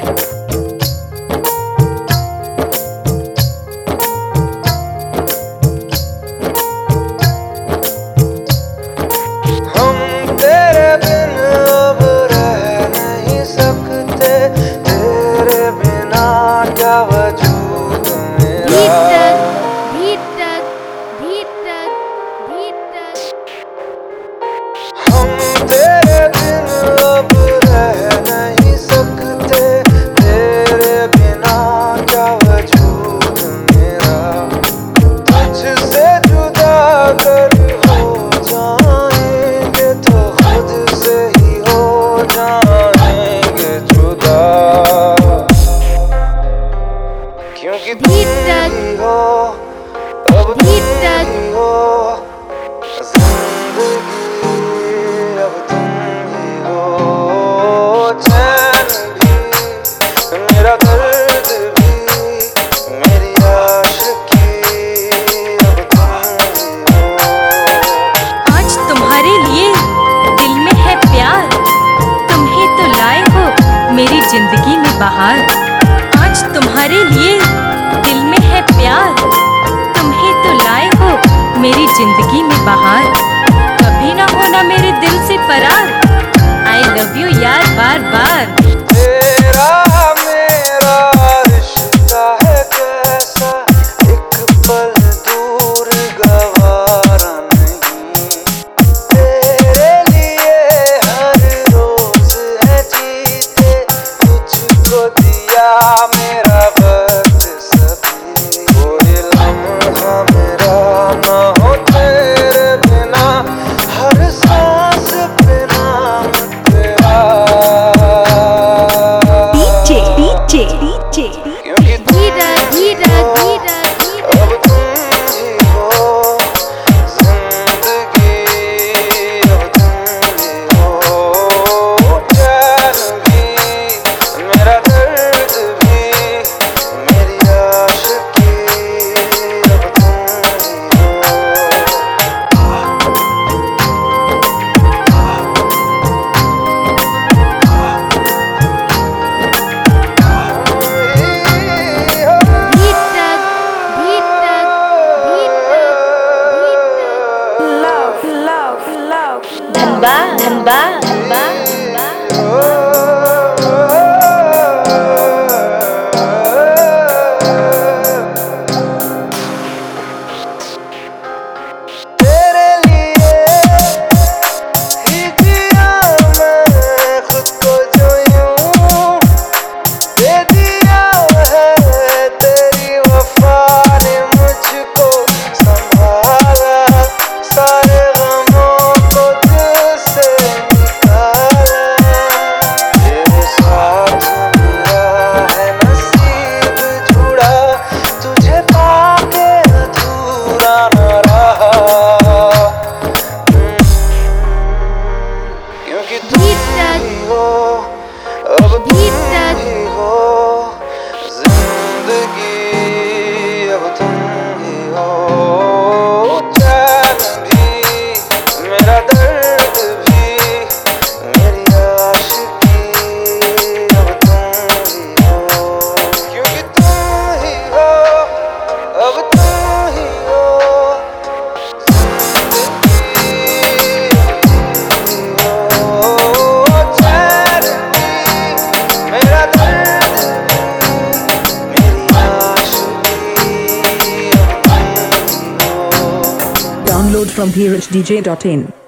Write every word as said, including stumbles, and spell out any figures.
क्योंकि तुम ही हो, अब तुम ही हो जिंदगी, अब तुम ही हो चैन भी, मेरा दर्द भी, मेरी आशिकी, अब तुम ही हो। आज तुम्हारे लिए दिल में है प्यार, तुम ही तो लाए हो मेरी जिंदगी में बहार। आज तुम्हारे लिए दिल में है प्यार, तुम ही तो लाए हो मेरी जिंदगी में बहार। कभी ना होना मेरे दिल से फरार, आई लव यू यार बार बार। तेरा मेरा रिश्ता है कैसा, एक पल दूर गवारा नहीं। तेरे लिए हर रोज है जीते, तुझको दिया मेरा वक्त सभी। कोई लम्हा मेरा ना हो तेरे बिना, हर सांस पे नाम तेरा। डीजे डीजे डीजे क्योंकि तुम धीरा धीरा धीरा अब तुम ही हो जिंदगी, अब तुम ही हो चैन भी, मेरा दर्द भी, मेरी आशिकी, अब तुम ही हो। धनबा धनबा धनबा तेरे लिए ही जिया मैं खुद को, जो यूं दे दिया है तेरी वफा ने मुझको संभाला। सारे गमों को दिल से निकाला, तेरे साथ मेरा है नसीब जुड़ा, तुझे पाके अधूरा न रहा। क्योंकि तुम ही हो, अब तुम ही हो जिंदगी, अब तुम ही हो चैन भी, मेरा दर्द भी, मेरी आशिकी, अब तुम ही हो। क्योंकि तुम ही हो, अब तुम ही हो जिंदगी, अब तुम ही हो चैन भी, मेरा दर्द भी, मेरी आशिकी, अब तुम ही हो। Download from dheeraj d j dot in.